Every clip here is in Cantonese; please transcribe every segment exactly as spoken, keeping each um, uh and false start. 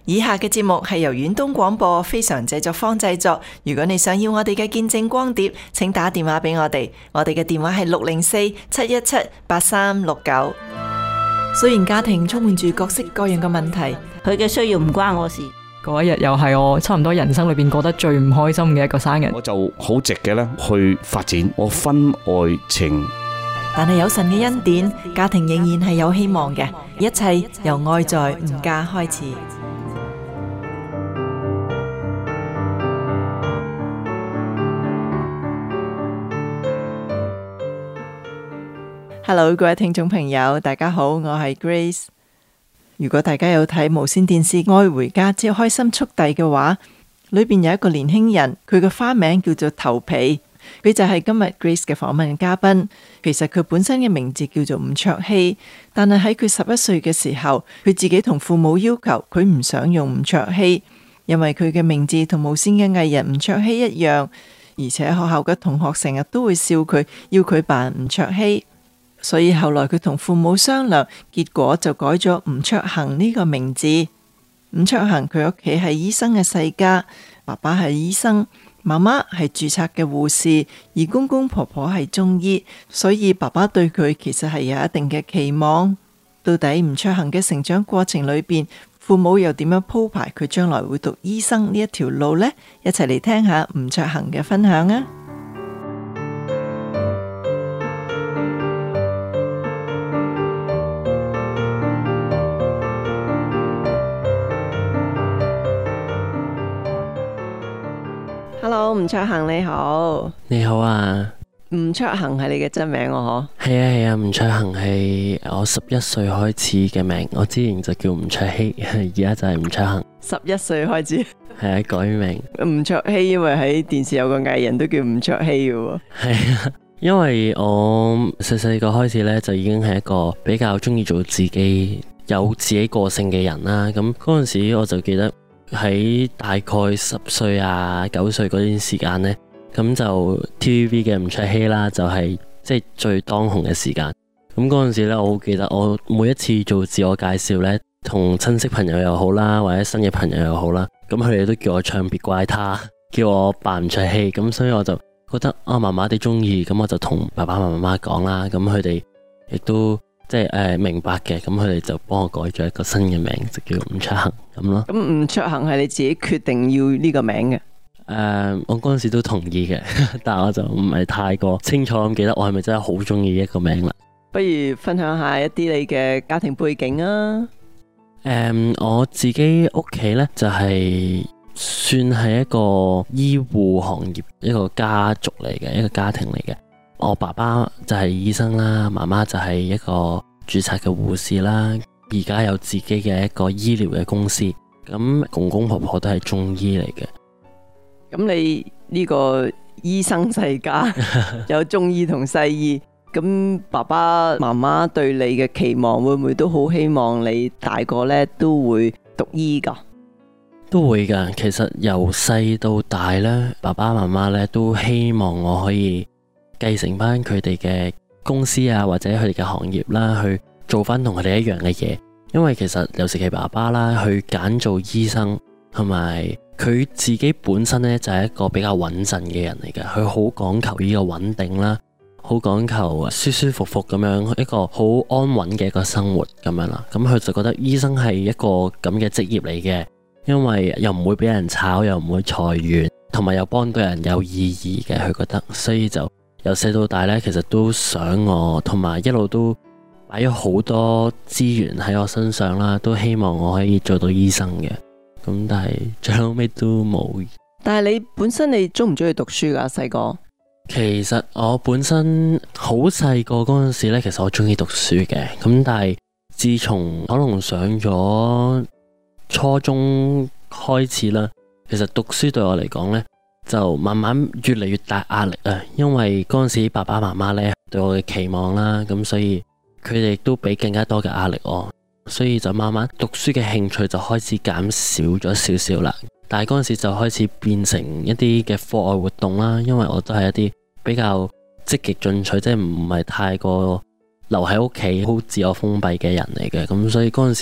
以下嘅節目係由遠東廣播非常製作坊製作。如果你想要我哋嘅見證光碟，請打電話俾我哋，我哋嘅電話係六零四七一七八三六九。雖然家庭充滿住各式各樣嘅問題， 佢嘅需要唔關我事。 嗰一日又係我差唔多人生裏邊過得最唔開心嘅一個生日， 我就好直嘅咧去發展我婚外情。 但係有神嘅恩典，家庭仍然係有希望嘅。一切由愛在吾家開始。Hello， 各位聽眾朋友，大家好，我係 Grace。如果大家有睇無線電視《愛回家之開心速遞》嘅話，裏邊有一個年輕人，佢嘅花名叫做頭皮，佢就係今日 Grace 嘅訪問嘉賓。其實佢本身嘅名字叫做吳卓羲，但係喺佢十一歲嘅時候，佢自己同父母要求佢唔想用吳卓羲，因為佢嘅名字同無線嘅藝人吳卓羲一樣，而且學校嘅同學成日都會笑佢，要佢扮吳卓羲。所以後來佢同父母商量，結果就改咗吳卓恒呢個名字。吳卓恒佢屋企係醫生嘅世家，爸爸係醫生，媽媽係註冊嘅護士，而公公婆婆係中醫，所以爸爸對佢其實係有一定嘅期望。到底吳卓恒嘅成長過程裏邊，父母又點樣鋪排佢將來會讀醫生呢一條路呢？一齊嚟聽下吳卓恒嘅分享啊！Hello， 吳卓恒你好。 你好啊。 吳卓恒係你嘅真名喎？嗬？ 係啊係啊，吳卓恒係我十一歲開始嘅名，我之前就叫吳卓羲，而家就係吳卓恒。 十一歲開始？ 係啊，改名。 吳卓羲，因為喺電視有個藝人都叫吳卓羲嘅喎。 係啊，因為我細細個開始咧，就已經係一個比較中意做自己、有自己個性嘅人啦。咁嗰陣時我就記得。喺大概十歲啊九歲嗰段時間呢，咁就 T V B 嘅吳卓羲啦，就係即係最當紅嘅時間。咁嗰陣時咧，我好記得我每一次做自我介紹呢，同親戚朋友又好啦，或者新嘅朋友又好啦，咁佢哋都叫我唱別怪他，叫我扮吳卓羲。咁所以我就覺得啊，麻麻地中意，咁我就同爸爸媽媽講啦。咁佢哋亦都。即係誒、呃、明白嘅，咁佢哋就幫我改咗一個新嘅名，就叫吳卓恒咁咯。 咁吳卓恒係你自己決定要呢個名嘅？誒、 呃，我嗰陣時都同意嘅，但係我就唔係太過清楚咁記得我係咪真係好中意一個名啦。 不如分享下一啲你嘅家庭背景啊。誒、 呃，我自己屋企呢，就係、是、算係一個醫護行業一個家族嚟嘅，一個家庭嚟嘅。我爸爸就係醫生啦，媽媽就係一個註冊嘅護士啦，而家有自己嘅一個醫療嘅公司，咁公公婆婆都係中醫嚟嘅。 咁你呢個醫生世家有中醫同西醫，咁爸爸媽媽對你嘅期望會唔會都好希望你大個呢都會讀醫噶？ 都會噶，其實由細到大呢，爸爸媽媽呢都希望我可以繼承翻佢哋嘅公司啊，或者佢哋嘅行業啦，去做翻同佢哋一樣嘅嘢。因為其實尤其係爸爸啦，去揀做醫生，同埋佢自己本身呢，就係一個比較穩陣嘅人嚟嘅。佢好講求呢個穩定啦，好講求舒舒服服咁樣一個好安穩嘅一個生活咁樣啦。咁佢就覺得醫生係一個咁嘅職業嚟嘅，因為又唔會俾人炒，又唔會裁員，同埋又幫到人有意義嘅。佢覺得，所以就由細到大咧，其實都想我，同埋一路都擺咗好多資源喺我身上啦，都希望我可以做到醫生嘅。咁但係最後尾都冇。 但係你本身你中唔中意讀書噶？細個？ 其實我本身好細個嗰陣時咧，其實我中意讀書嘅。咁但係自從可能上咗初中開始啦，其實讀書對我嚟講咧，就慢慢越嚟越大壓力啊，因為嗰陣時爸爸媽媽咧對我嘅期望啦，咁所以佢哋都俾更加多嘅壓力我，所以就慢慢讀書嘅興趣就開始減少咗少少啦。但係嗰陣時就開始變成一啲嘅課外活動啦，因為我都係一啲比較積極進取，即係唔係太過留喺屋企好自我封閉嘅人嚟嘅，咁所以嗰陣時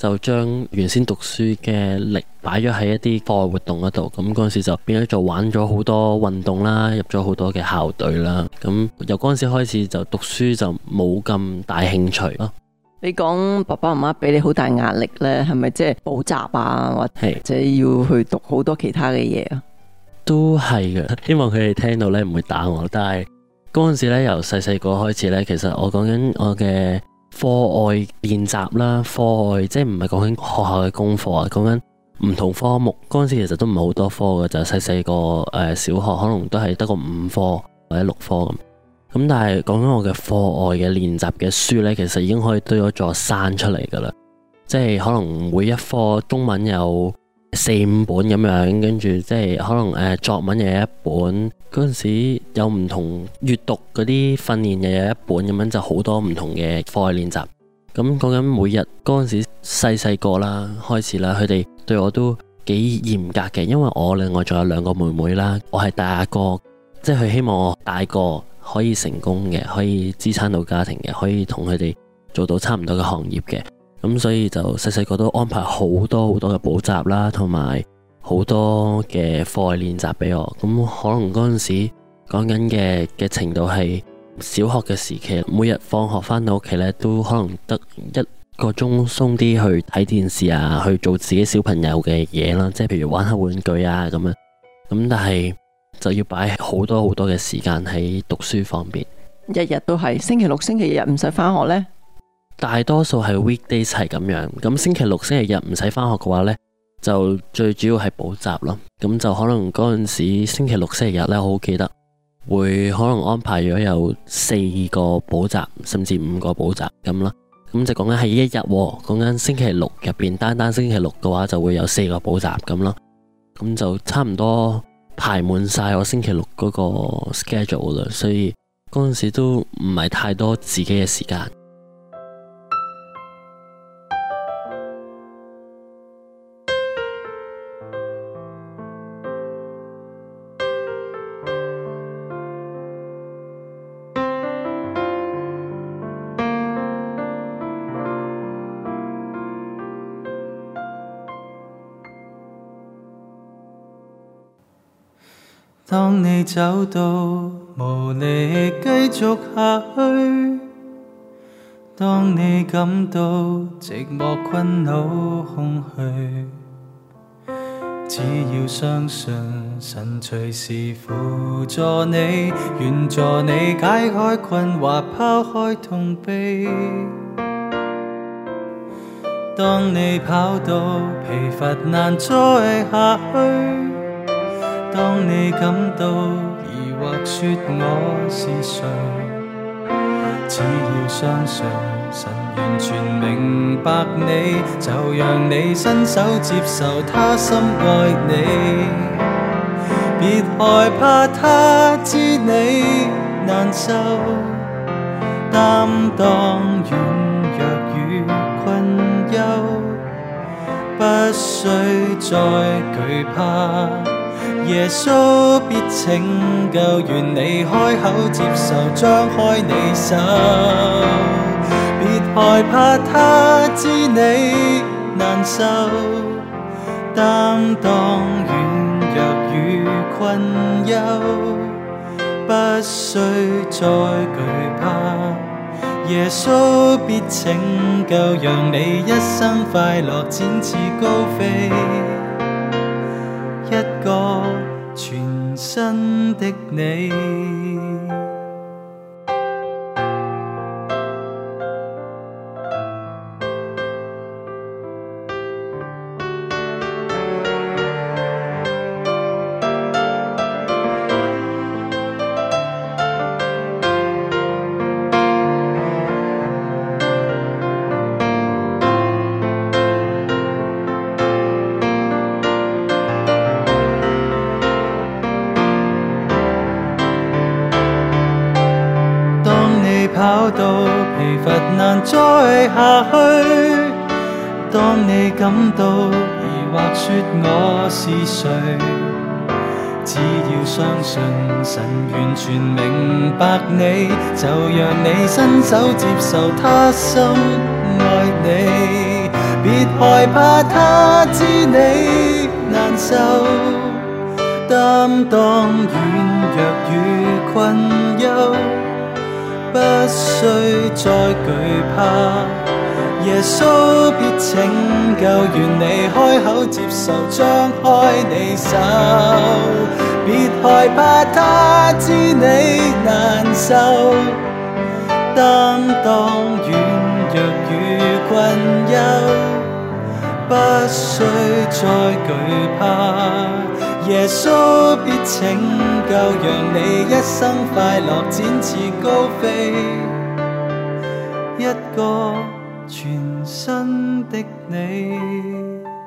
就將原先讀書嘅力擺咗喺一啲課外活動嗰度，咁嗰陣時就變咗做玩咗好多運動啦，入咗好多嘅校隊啦。咁由嗰陣時開始就讀書就冇咁大興趣咯。 你講爸爸媽媽俾你好大壓力呢，係咪即係補習啊，或者要去讀好多其他嘅嘢啊？ 都係嘅，希望佢哋聽到咧唔會打我。但係嗰陣時咧，由細細個開始咧，其實我講緊我嘅課外練習啦，課外即係唔係講緊學校嘅功課啊，講緊唔同科目。嗰陣時其實都唔係好多科嘅，就係細細個誒小學可能都係得個五科或者六科咁。咁但係講緊我嘅課外嘅練習嘅書咧，其實已經可以堆咗座山出嚟噶啦。即係可能每一科中文有四五本咁樣，跟住即係可能誒、呃、作文又有一本，嗰陣時有唔同閱讀嗰啲訓練又有一本咁樣，就好多唔同嘅課外練習。咁講緊每日嗰陣時細細個啦，開始啦，佢哋對我都幾嚴格嘅，因為我另外仲有兩個妹妹啦，我係大個，即係佢希望我大個可以成功嘅，可以支撐到家庭嘅，可以同佢哋做到差唔多嘅行業嘅。咁所以就細細個都安排好多好多嘅補習啦，同埋好多嘅課外練習俾我。咁可能嗰陣時講緊嘅嘅程度係小學嘅時期，每日放學翻到屋企咧，都可能得一個鐘鬆啲去睇電視啊，去做自己小朋友嘅嘢啦，即係譬如玩下玩具啊咁樣。咁但係就要擺好多好多嘅時間喺讀書方面。 日日都係星期六、星期日唔使翻學呢？ 大多數係 weekdays 係咁樣，咁星期六、星期日唔使翻學嘅話呢，就最主要係補習咯。咁就可能嗰陣時星期六、星期日呢，我好記得會可能安排咗有四個補習，甚至五個補習咁啦。咁就講緊係一日，講緊星期六入邊，單單星期六嘅話就會有四個補習咁咯。咁就差唔多排滿晒我星期六嗰個 schedule 啦，所以嗰陣時都唔係太多自己嘅時間。 當你走到無力繼續下去，當你感到寂寞困惱空虛，只要相信神隨時輔助你，願助你解開困惑，拋開痛悲。當你跑到疲乏難再下去，當你感到疑惑說我是誰，只要相信神完全明白你，就讓你伸手接受他深愛你。別害怕他知你難受，擔當軟弱與困憂，不需再懼怕，耶穌必拯救，願你開口接受，張開你手。別害怕他知你難受，擔當軟弱與困憂，不需再懼怕，耶穌必拯救，讓你一生快樂展翅高飛，一個全新的你。跑到疲乏難再下去，當你感到疑惑說我是誰，只要相信神完全明白你，就讓你伸手接受他深愛你。 別害怕他知你難受，擔當軟弱與困憂，不需再懼怕。耶穌必拯救，願你開口接受，張開你手，別害怕他知你難受，擔當軟弱與困憂，不需再懼怕。耶穌必拯救，讓你一生快樂展翅高飛，一個全新的你。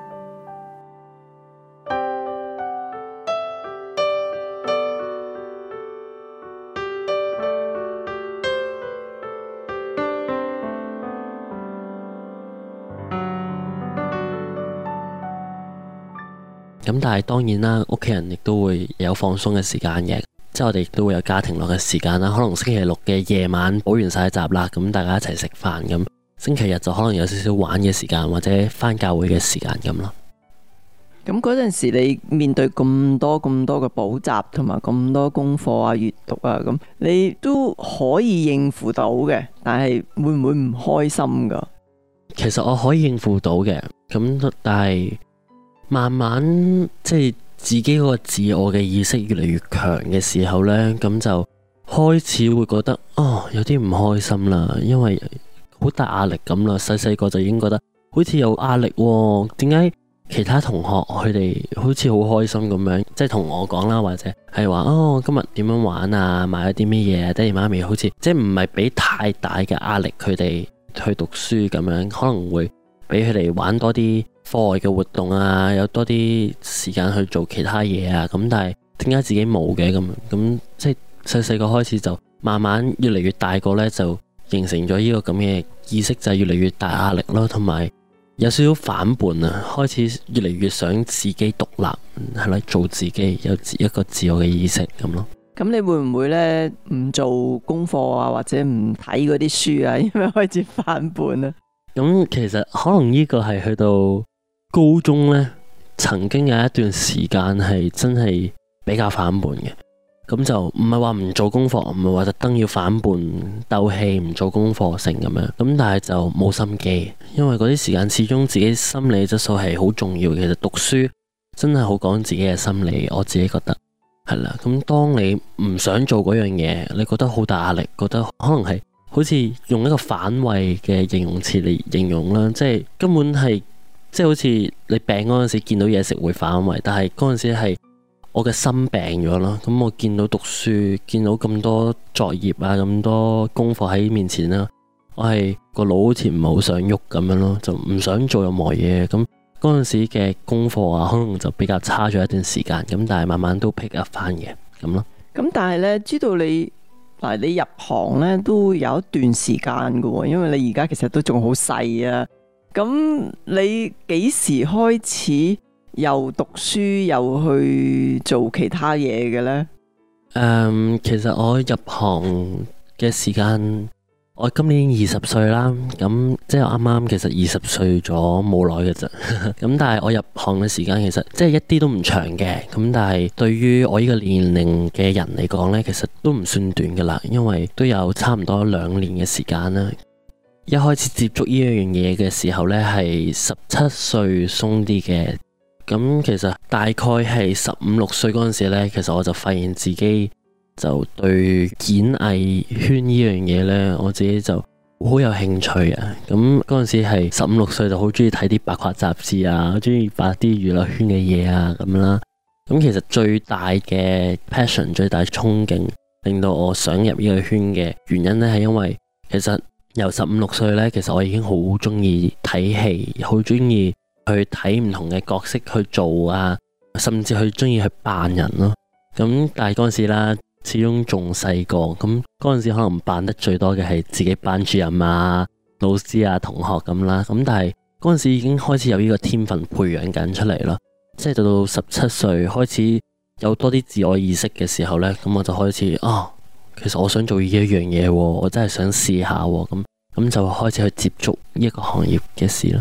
咁但係當然啦，屋企人亦都會有放鬆嘅時間嘅，即係我哋亦都會有家庭樂嘅時間啦。可能星期六嘅夜晚補完晒集啦，咁大家一齊食飯咁。星期日就可能有少少玩嘅時間，或者返教會嘅時間咁咯。 咁嗰陣時，你面對咁多咁多嘅補習同埋咁多功課啊、閱讀啊，咁你都可以應付到嘅，但係會唔會唔開心噶？ 其實我可以應付到嘅，咁但係慢慢即係自己嗰個自我嘅意識越嚟越強嘅時候呢，咁就開始會覺得哦，有啲唔開心啦，因為好大壓力咁啦。細細個就已經覺得好似有壓力喎，點解其他同學佢哋好似好開心咁樣，即係同我講啦，或者係話哦，今日點樣玩啊，買咗啲咩嘢，爹哋媽咪好似即係唔係俾太大嘅壓力佢哋去讀書咁樣，可能會俾佢哋玩多啲課外嘅活動啊，有多啲時間去做其他嘢啊。咁但係點解自己冇嘅咁？咁即係細細個開始就慢慢越嚟越大個呢，就形成咗呢個咁嘅意識，就係越嚟越大壓力咯，同埋有少少反叛啊，開始越嚟越想自己獨立，係啦，做自己，有一個自我嘅意識咁咯。 咁你會唔會呢？唔做功課啊，或者唔睇嗰啲書啊，因為開始反叛啊？ 咁其實可能呢個係去到高中呢，曾經有一段時間係真係比較反叛嘅。咁就唔係話唔做功課，唔係話特登要反叛鬥氣唔做功課成咁樣。咁但係就冇心機，因為嗰啲時間始終自己心理質素係好重要嘅。其實讀書真係好講自己嘅心理，我自己覺得係啦。咁當你唔想做嗰樣嘢，你覺得好大壓力，覺得可能係好似用一個反胃嘅形容詞嚟形容啦，即係根本係即係好似你病嗰陣時見到嘢食會反胃，但係嗰陣時係我嘅心病咗咯。咁我見到讀書，見到咁多作業啊，咁多功課喺面前啦，我係個腦好似唔係好想喐咁樣咯，就唔想做任何嘢。咁嗰陣時嘅功課啊，可能就比較差咗一段時間。咁但係慢慢都 pick up 翻嘅咁咯。咁但係呢，知道你嗱，你入行呢都有一段時間噶喎，因為你而家其實都仲好細啊。咁你幾時開始又讀書又去做其他嘢嘅呢？ 誒、嗯，其實我入行嘅時間，我今年二十歲啦，咁即係我啱啱其實二十歲咗冇耐嘅啫。咁但係我入行嘅時間其實即係一啲都唔長嘅。咁但係對於我呢個年齡嘅人嚟講呢，其實都唔算短噶啦，因為都有差唔多兩年嘅時間啦。一開始接觸呢樣嘢嘅時候呢，係十七歲鬆啲嘅。咁其實大概係十五六歲嗰陣時呢，其實我就發現自己就對演藝圈呢樣嘢呢，我自己就好有興趣啊。咁嗰陣時係十五六歲就好中意睇啲八卦雜誌啊，好中意拍啲娛樂圈嘅嘢啊咁啦。咁其實最大嘅 passion、最大憧憬，令到我想入呢個圈嘅原因呢，係因為其實由十五六歲呢，其實我已經好中意睇戲，好中意去睇唔同嘅角色去做啊，甚至去中意去扮人咯。咁但係嗰陣時啦，始終仲細個，咁嗰陣時可能扮得最多嘅係自己班主任啊、老師啊、同學咁啦。咁但係嗰陣時已經開始有呢個天分培養緊出嚟咯。即係到到十七歲開始有多啲自我意識嘅時候呢，咁我就開始啊，其實我想做呢一樣嘢，我真係想試下咁，咁就開始去接觸呢一個行業嘅事啦。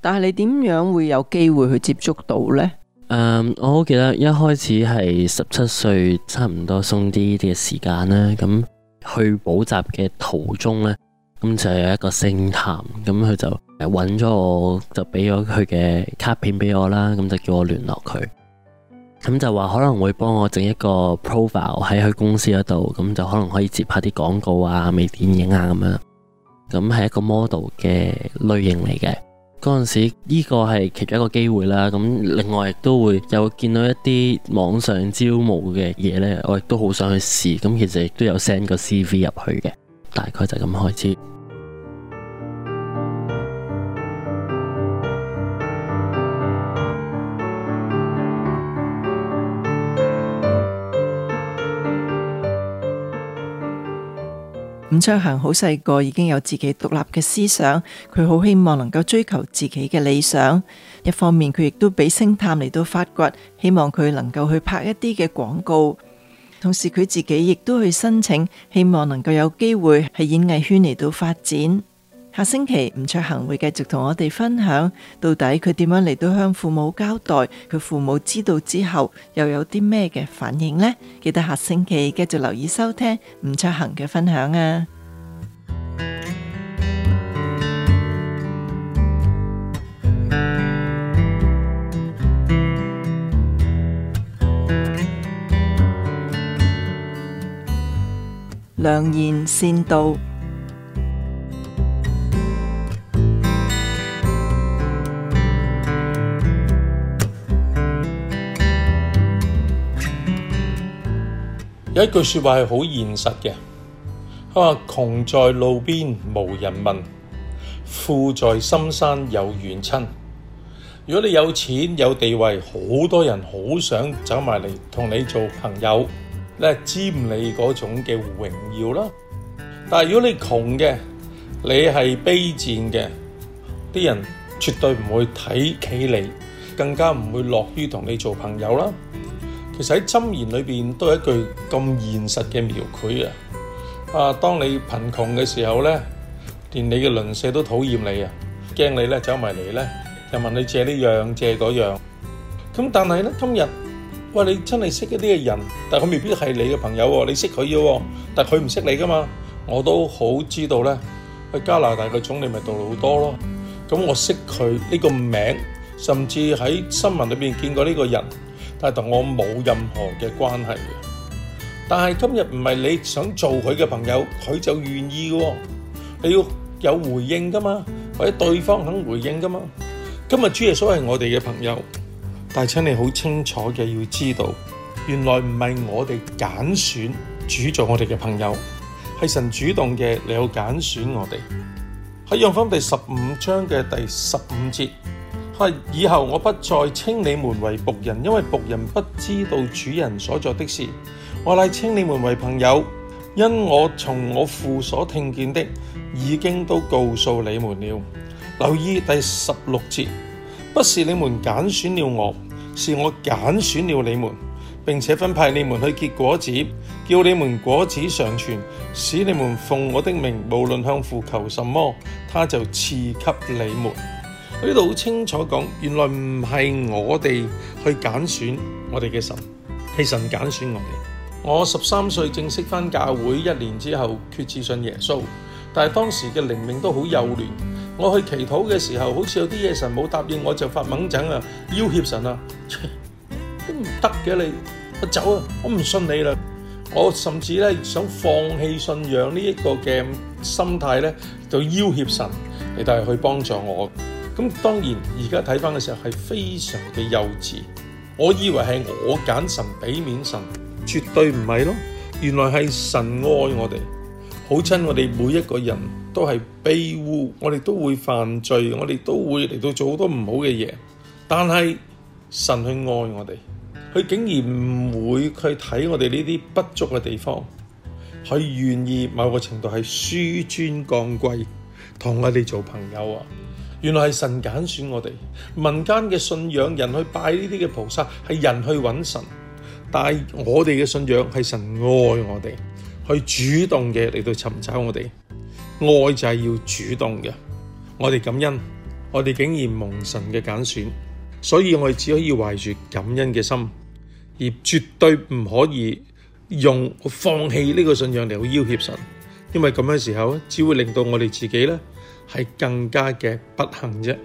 但係你點樣會有機會去接觸到呢？ 誒、嗯，我好記得一開始係十七歲，差唔多鬆啲嘅時間啦。咁去補習嘅途中呢，咁就有一個星探，咁佢就揾咗我，就俾咗佢嘅卡片俾我啦。咁就叫我聯絡佢，咁就話可能會幫我整一個 profile 喺佢公司嗰度，咁就可能可以接下啲廣告啊、微電影啊咁樣。咁係一個 model 嘅類型嚟嘅。嗰陣時呢個係其中一個機會啦，咁另外亦都會有見到一啲網上招募嘅嘢呢，我亦都好想去試，咁其實亦都有 send 個 C V 入去嘅，大概就咁開始。 伍卓衡好細個已經有自己獨立嘅思想，佢好希望能夠追求自己嘅理想。一方面佢亦都俾星探嚟到發掘，希望佢能夠去拍一啲嘅廣告。同時佢自己亦都去申請，希望能夠有機會喺演藝圈嚟到發展。下星期伍卓衡會繼續同我哋分享，到底佢點樣嚟到向父母交代，佢父母知道之後又有啲咩嘅反應呢？記得下星期繼續留意收聽伍卓衡嘅分享啊！良言善道。 有一句說話係好現實嘅，佢話窮在路邊無人問，富在深山有遠親。如果你有錢有地位，好多人好想走埋嚟同你做朋友，咧沾你嗰種嘅榮耀啦。但係如果你窮嘅，你係卑賤嘅，啲人絕對唔會睇起你，更加唔會樂於同你做朋友啦。其實喺箴言裏邊都有一句咁現實嘅描繪啊！啊，當你貧窮嘅時候咧，連你嘅鄰舍都討厭你啊，驚你咧走埋嚟咧，又問你借呢樣借嗰樣。咁但係咧今日，喂，你真係識一啲嘅人，但係佢未必係你嘅朋友喎，你識佢嘅，但係佢唔識你噶嘛。我都好知道咧，去加拿大嘅總理咪杜魯多咯。咁我識佢呢個名，甚至喺新聞裏邊見過呢個人。但係同我冇任何嘅關係嘅，但係今日唔係你想做佢嘅朋友，佢就願意嘅，你要有回應噶嘛，或者對方肯回應噶嘛。今日主耶穌係我哋嘅朋友，但係請你好清楚嘅要知道，原來唔係我哋揀選主做我哋嘅朋友，係神主動嘅嚟到揀選我哋。喺約翰福音第十五章嘅第十五節。以後我不再稱你們為僕人，因為僕人不知道主人所做的事。我乃稱你們為朋友，因我從我父所聽見的，已經都告訴你們了。留意第十六節，不是你們揀選了我，是我揀選了你們，並且分派你們去結果子，叫你們果子常存，使你們奉我的名，無論向父求什麼，他就賜給你們。呢度好清楚講，原來唔係我哋去揀選我哋嘅神，係神揀選我哋。我十三歲正式返教會，一年之後決志信耶穌，但係當時嘅靈命都好幼嫩。我去祈禱嘅時候，好似有啲嘢神冇答應我，就發猛疹啊，要挾神啊，都唔得嘅你，我走啊，我唔信你啦。我甚至咧想放棄信仰呢一個嘅心態咧，就要挾神嚟到去幫助我。咁當然而家睇返嘅時候係非常嘅幼稚，我以為係我揀神俾面神，絕對唔係咯。原來係神愛我哋，好親我哋每一個人都係卑污，我哋都會犯罪，我哋都會嚟到做好多唔好嘅嘢，但係神去愛我哋，佢竟然唔會去睇我哋呢啲不足嘅地方，佢願意某個程度係紆尊降貴，同我哋做朋友啊！原來係神揀選我哋，民間嘅信仰人去拜呢啲嘅菩薩，係人去揾神，但係我哋嘅信仰係神愛我哋，去主動嘅嚟到尋找我哋，愛就係要主動嘅。我哋感恩， 我哋竟然蒙神嘅揀選，所以我哋只可以懷住感恩嘅心，而絕對唔可以用放棄呢個信仰嚟去要挾神，因為咁嘅時候只會令到我哋自己呢係更加嘅不幸啫。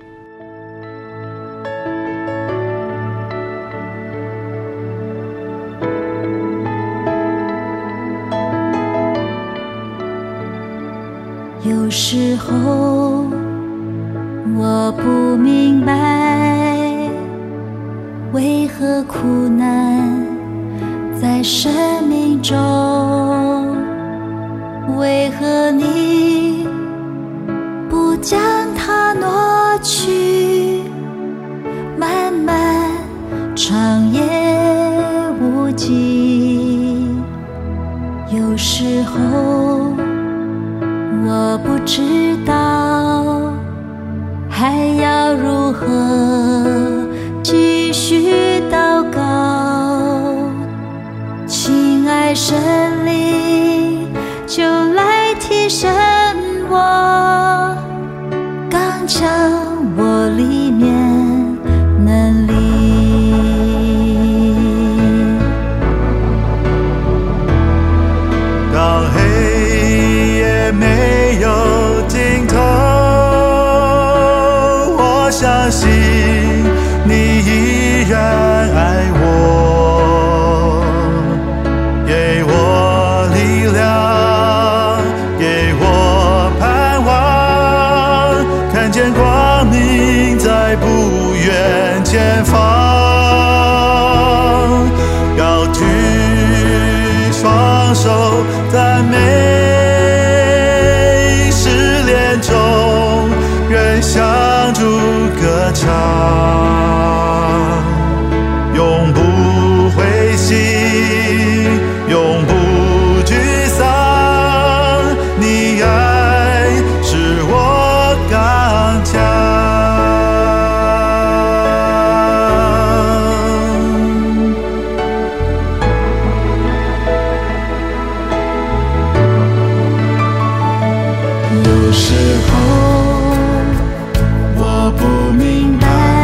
有時候我不明白，為何苦難在生命中，為何你不將它挪去，漫漫長夜無際。有時候我不知道還要如何繼續禱告，親愛聖靈就來提升我，剛強我裡面能力。 當黑夜沒有盡頭，我相信你依然愛我，給我力量，給我盼望，看見光明在不遠前方，高舉雙手讚美，試煉中仍向主歌唱，永不灰心，永不沮喪，你愛使我剛強。有時候我不明白，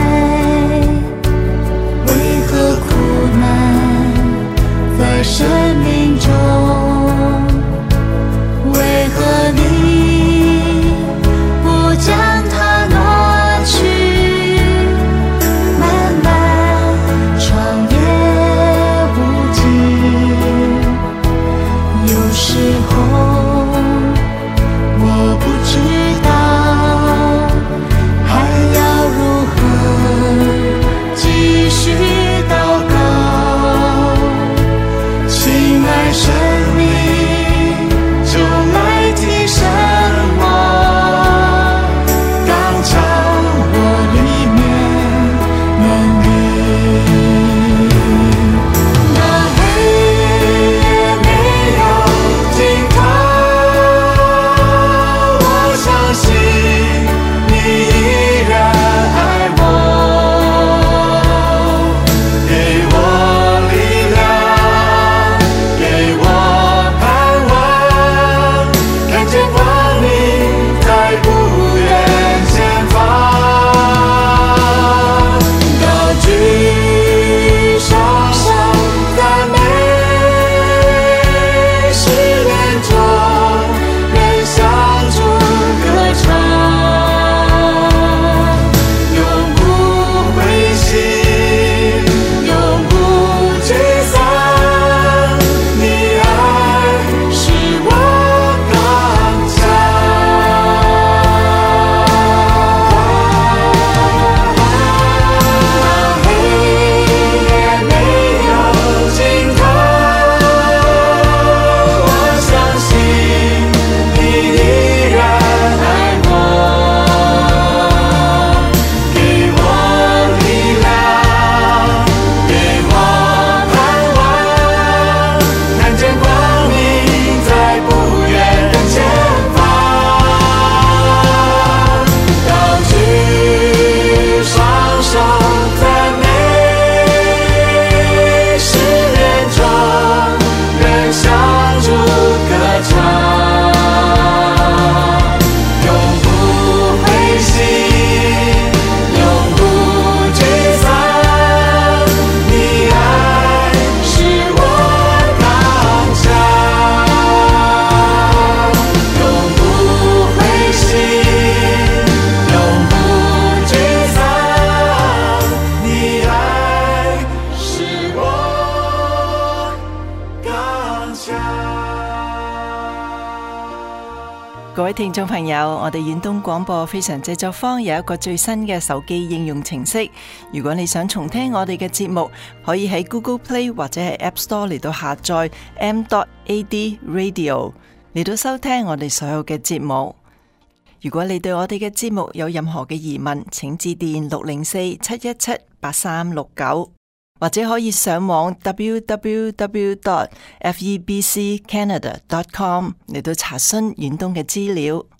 位聽眾朋友，我哋遠東廣播非常製作坊有一個最新嘅手機應用程式，如果你想重聽我哋嘅節目，可以喺 Google Play 或者係 App Store 嚟到下載 m dot a d radio 嚟到收聽我哋所有嘅節目。如果你對我哋嘅節目有任何嘅疑問，請致電六零四七一七八三六九，或者可以上網 w w w dot f e b c canada dot com 嚟到查詢遠東嘅資料。